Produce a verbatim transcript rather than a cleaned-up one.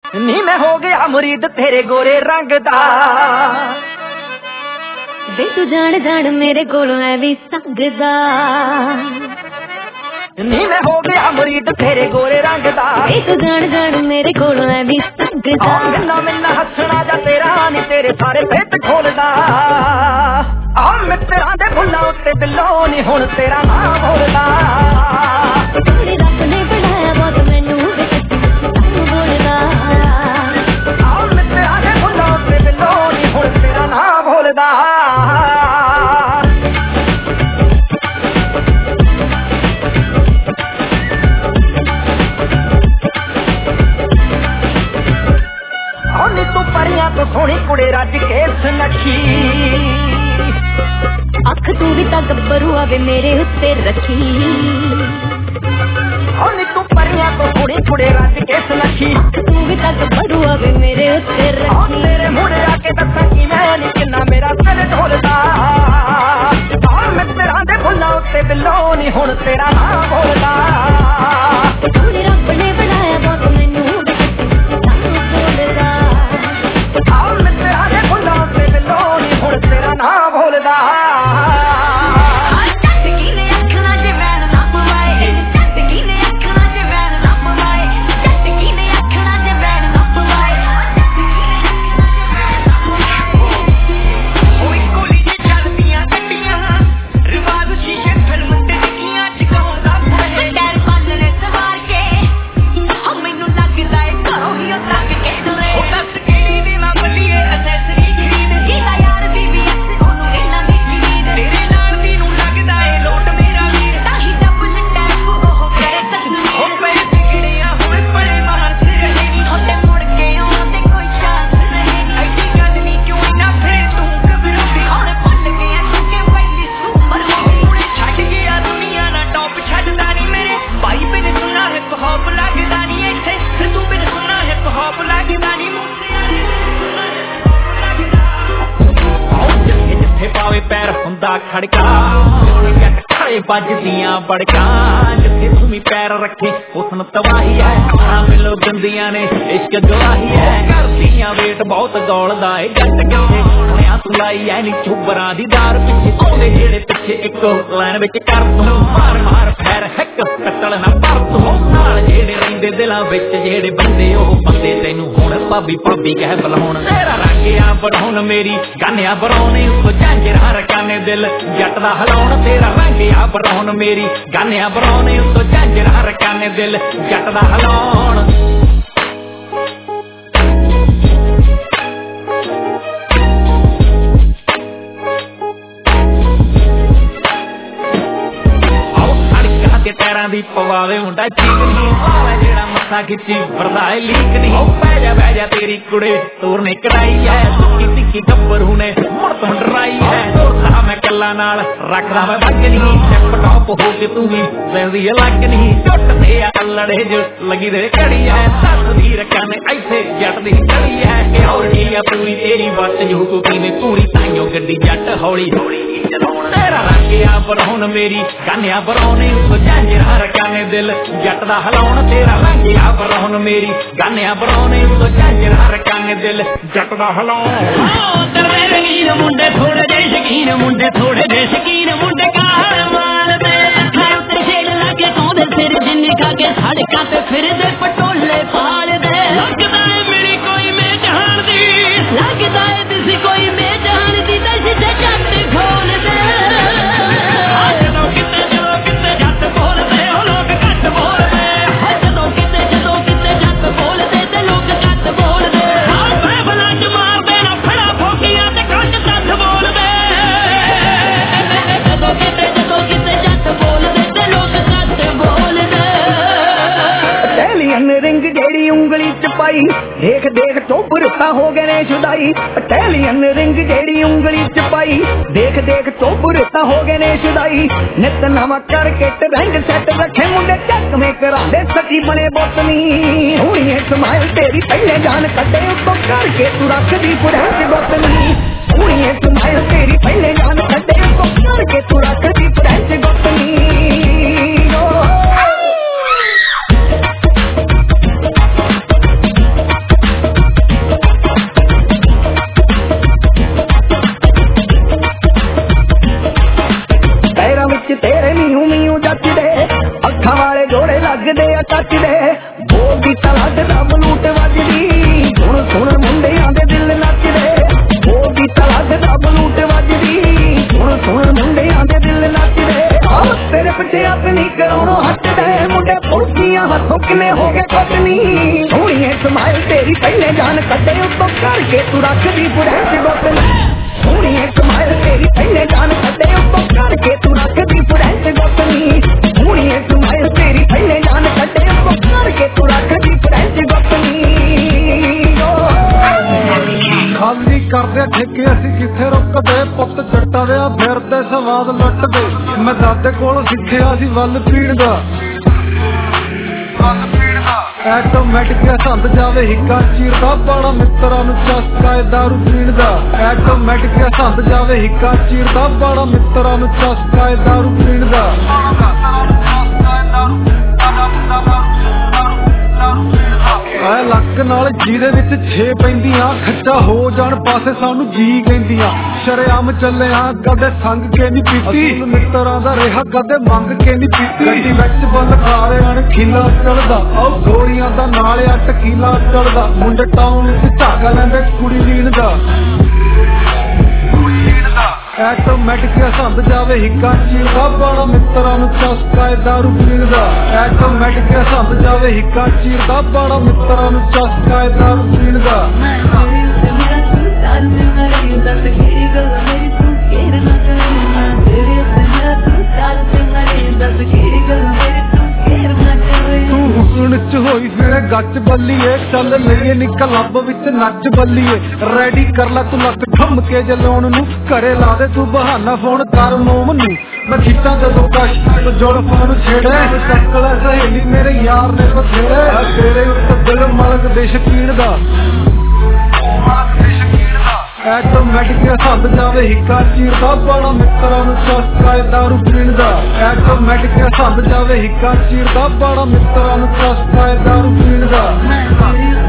नी मैं हो गया मुरीद तेरे गोरे रंग दा वे तू जान जान मेरे कोलों है भी संगदा नी मैं हो गया मुरीद तेरे गोरे रंग दा वे तू जान जान मेरे कोलों है भी संगदा मिलना मिलना हसना जा तेरा नी तेरे सारे पेट खोलदा आ मित्रा दे फुल्लां उत्ते बिल्लो नी हुण तेरा नाम बोलदा तेरे रब ने बनाया बहुत मैनू बोलदा आ मित्रा दे फुल्लां उत्ते बिल्लो नी हुण तेरा नाम बोलदा तो सोनी कुड़े रज के सुनखी अख तू भी ता गब्बरू आवे मेरे उत्ते रखी सोनी तू परियां तो सोनी कुड़े रज के सुनखी अख तू भी ता गब्बरू आवे मेरे उत्ते रखी तेरे मुड़े आके दसा कि मैं नी किन्ना मेरा दिल ढोलदा आ मैं तेरा दे फुल्लां उत्ते बिल्लो नी हुण तेरा नाम बोलदा तेरे रब ने बनाया बहुत मैनू बोलदा तेरा ना भोलदा खड़का खड़े बजदियां बड़का जिथे भूमि पैर रखे उसन तबाही है मिलो गंदियां ने इश्क गवाही है करदियां वेट बहुत दौड़दा है जट किथे हुणिया सुलाई है नी चुबरा दी दार पिछे आउंदे जेड़े पिछे इको लाइन विच कर तू मार मार पैर हिक कतल ना पर तू नाल जेड़े रहिंदे दिलां विच जेड़े बंदे ओह बंदे तैनू हुण भाभी भाभी कह बुलाउण तेरा रंगिया बढ़ाउण मेरी गानिया बरौने उस झांजरा रकाने दिल जट दा हलाउण तेरा रंगिया बढ़ाउण मेरी गानिया बरौने उस झांजरा रकाने दिल जट दा हलाउण पैरां दी पवावे मुंडा चीक नहीं जेड़ा मत्था खिच्ची वरदा है लीक नहीं पै जा पै जा तेरी कुड़े तोर ने कढ़ाई है सुक्की तिक्की गब्बरू ने मुड़ तो डराई है तोरदा मैं कल्ला नाल रखदा मैं बग नहीं टप टॉप हो के तू भी वैसी अलग नहीं झुट ते अल्लड़े जो लगी दे कड़ी है सस दी रकन ऐसे जट दी कड़ी है कि और की है पूरी तेरी बात जो को कीने पूरी ताइयों गड्डी जट हौली हौली तेरा रंगिया बरौन मेरी गानिया बरौने उस झांजरा रकाने दिल जट दा हलाउण तेरा रंगिया बरौन मेरी गानिया बरौने उस झांजरा रकाने दिल जट दा हलाउण तेरे रंगीन मुंडे थोड़े जे शकीन मुंडे थोड़े जे शकीन मुंडे काल माल दे अखां उत्ते छेड़ लागे कौंदे सिर जिन्ने खा के सड़कां ते फिरदे पटोले पाल दे लगदा है मेरी कोई मैं जहान दी लगदा है दिसी कोई मैं जहान दी दस ते जट खोल दे रिंग जेड़ी उंगली च पाई देख देख टोबरता हो गए ने जुदाई इटैलियन रिंग जेड़ी उंगली च पाई देख देख टोबरता हो गए ने जुदाई नित नवा करके रंग सेट रखे मुंडे चक में करा दे सकी बने बोतनी हुई स्माइल तेरी पहले जान कटे उसको करके तू रख दी पुरानी बोतनी हुई स्माइल तेरी पहले जान कटे उसको करके तू रख दी पुरानी बोतनी नचदे बोगी तलाक दा बलूट वजदी सुन सुन मुंडियां दे दिल नचदे बोगी तलाक दा बलूट वजदी सुन सुन मुंडियां दे दिल नचदे तेरे पिछे अपनी कराउणों हटदे मुंडे पुलसियां हथों किने हो गए कटनी सोहणीए स्माइल तेरी पहले जान कड्डे उत्तों करके तू रखदी बुढ़े च गोतनी सोहणीए स्माइल तेरी पहले जान कड्डे उत्तों करके तू रखदी बुढ़े च गोतनी सोहणीए स्माइल तेरी पहले जान कड्डे उत्तों करके तू रखदी बुढ़े च गोतनी खाली करदे ठेके असीं किथे रुकदे पुੱਤ ਜੱਟਾਂ ਦੇ ਫਿਰਦੇ ਸਵਾਦ ਲੁੱਟਦੇ ਮੈਂ ਦਾਦੇ ਕੋਲ ਸਿੱਖਿਆ ਸੀ ਵੱਲ ਪੀਣ ਦਾ ਐਟੋਮੈਟਿਕ ਸੰਦ ਜਾਵੇ ਹਿੱਕਾ ਚੀਰਦਾ ਬਾੜਾ ਮਿੱਤਰਾਂ ਨੂੰ ਚਸਕਾ ਏ ਦਾਰੂ ਪੀਣ ਦਾ ਐਟੋਮੈਟਿਕ ਸੰਦ ਜਾਵੇ ਹਿੱਕਾ ਚੀਰਦਾ ਬਾੜਾ ਮਿੱਤਰਾਂ ਨੂੰ ਚਸਕਾ ਏ ਦਾਰੂ ਪੀਣ ਦਾ ਐ ਲੱਕ ਨਾਲ ਜਿਹਦੇ ਵਿੱਚ ਛੇ ਪੈਂਦੀਆਂ ਖੱਚਾ ਹੋ ਜਾਣ ਪਾਸੇ ਸਾਨੂੰ ਜੀ ਕਹਿੰਦੀਆਂ ਸ਼ਰੇਆਮ ਚੱਲਿਆ ਕਦੇ ਸੰਗ ਕੇ ਨਹੀਂ ਪੀਤੀ ਮਿੱਤਰਾਂ ਦਾ ਰਿਹਾ ਕਦੇ ਮੰਗ ਕੇ ਨਹੀਂ ਪੀਤੀ ਗੱਡੀ ਵਿੱਚ ਬੰਦ ਖਾਰਿਆਂ ਨੇ ਖੀਲਾ ਚੜਦਾ ਉਹ ਗੋਲੀਆਂ ਦਾ ਨਾਲ ਆ ਟਕੀਲਾ ਚੜਦਾ ਮੁੰਡੇ ਟਾਊਨ ਵਿੱਚ ਝਾਕਾ ਲੈਂਦੇ ਕੁੜੀ ਲੀਨ ਦਾ ਐਟੋਮੈਟਿਕ ਸੰਦ ਜਾਵੇ ਹਿੱਕਾ ਚੀਰਦਾ ਬਾੜਾ ਮਿੱਤਰਾਂ ਨੂੰ ਚਸਕਾ ਏ ਦਾਰੂ ਪੀਣ ਦਾ ਐਟੋਮੈਟਿਕ ਸੰਦ ਜਾਵੇ ਹਿੱਕਾ ਚੀਰਦਾ ਬਾੜਾ ਮਿੱਤਰਾਂ ਨੂੰ ਚਸਕਾ ਏ ਦਾਰੂ ਪੀਣ ਦਾ ਚ ਹੋਈ ਫਿਰੇ ਗੱਚ ਬੱਲੀਏ ਚੱਲ ਲਈਏ ਨੀ ਕਲੱਬ ਵਿੱਚ ਨੱਚ ਬੱਲੀਏ ਰੈਡੀ ਕਰ ਲੈ ਤੂੰ ਲੱਕ ਠੰਮ ਕੇ ਜਲਾਉਣ ਨੂੰ ਘਰੇ ਲਾ ਦੇ ਤੂੰ ਬਹਾਨਾ ਫੋਨ ਕਰ ਮੋਮ ਨੂੰ ਮੈਂ ਖਿੱਚਾਂ ਜਦੋਂ ਕਸ਼ ਜੋੜ ਫੋਨ ਛੇੜੇ ਚੱਕ ਲੈ ਸਹੇਲੀ ਮੇਰੇ ਯਾਰ ਨੇ ਬਥੇਰੇ ਤੇਰੇ ਉੱਤੇ ਦਿਲ ਮਲਕ ਦੇ ਸ਼ਕੀਨ ਦਾ ਐਟੋਮੈਟਿਕ ਸੰਦ ਜਾਵੇ ਹਿੱਕਾ ਚੀਰਦਾ ਬਾੜਾ ਮਿੱਤਰਾਂ ਨੂੰ ਚਸਕਾ ਏ ਦਾਰੂ ਪੀਣ ਦਾ ਐਟੋਮੈਟਿਕ ਸੰਦ ਜਾਵੇ ਹਿੱਕਾ ਚੀਰਦਾ ਬਾੜਾ ਮਿੱਤਰਾਂ ਨੂੰ ਚਸਕਾ ਏ ਦਾਰੂ ਪੀਣ ਦਾ